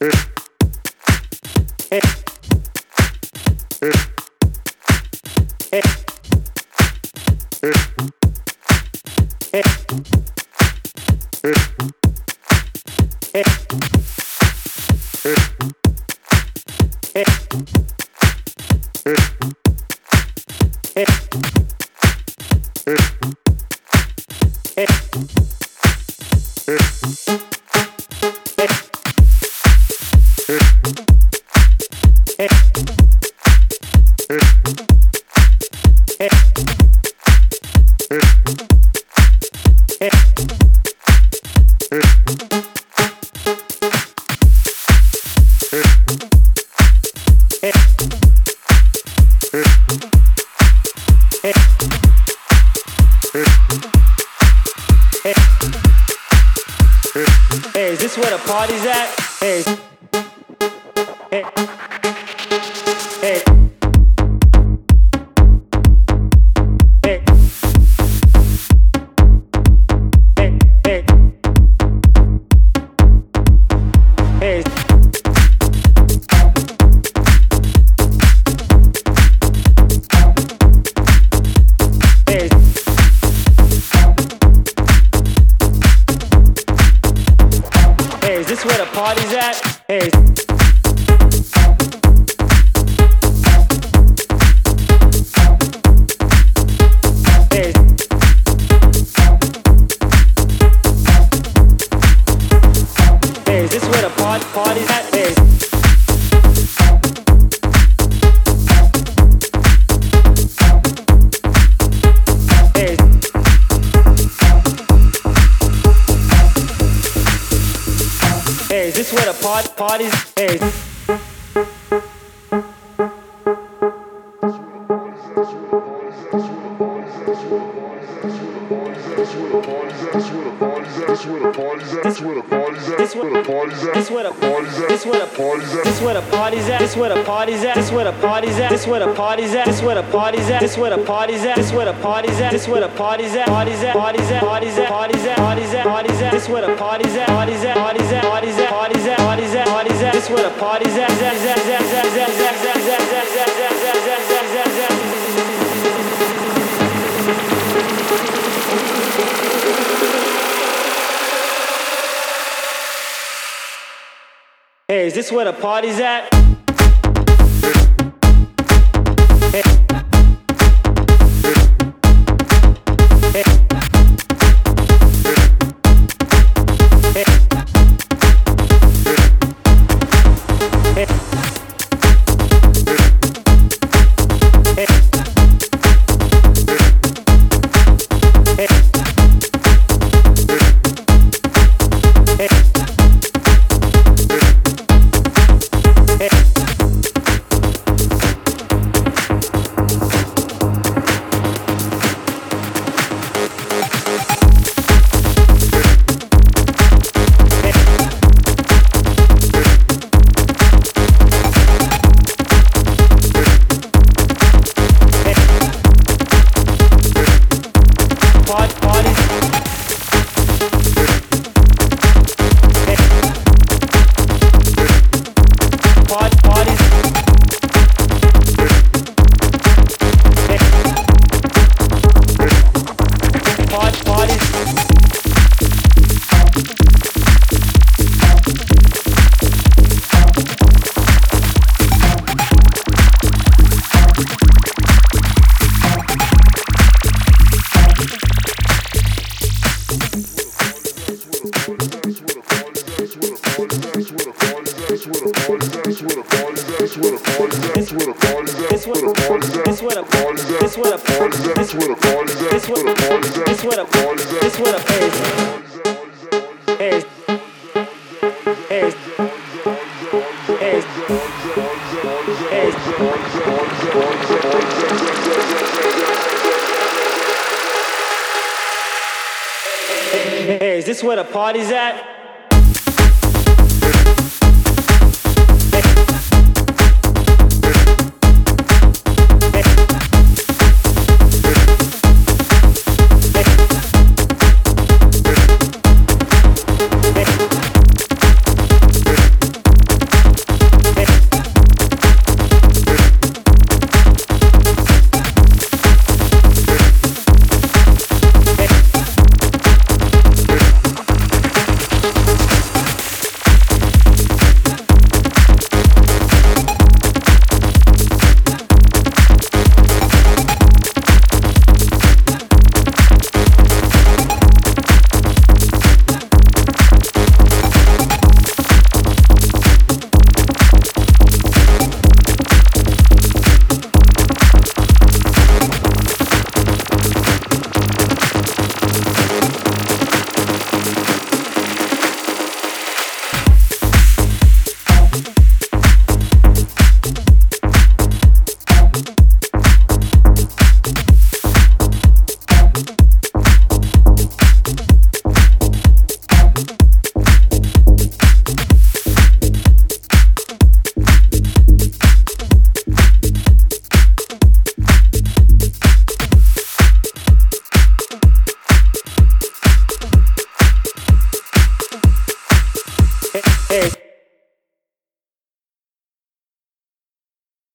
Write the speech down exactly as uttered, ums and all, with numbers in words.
This where the party's at. This where the party's at. This where the party's at. This where the party's at. This where the party's at. Party's at. Party's at. Party's at. Party's at. Party's at. Party's at. This where the party's at. Party's at. Party's at. Party's at. Party's at. Party's at. Party's at. This where the party's at. Zap zap zap zap zap zap zap zap zap zap zap zap zap zap zap. Hey, is this where the party's at? Hey, is this where the party's at? Hey.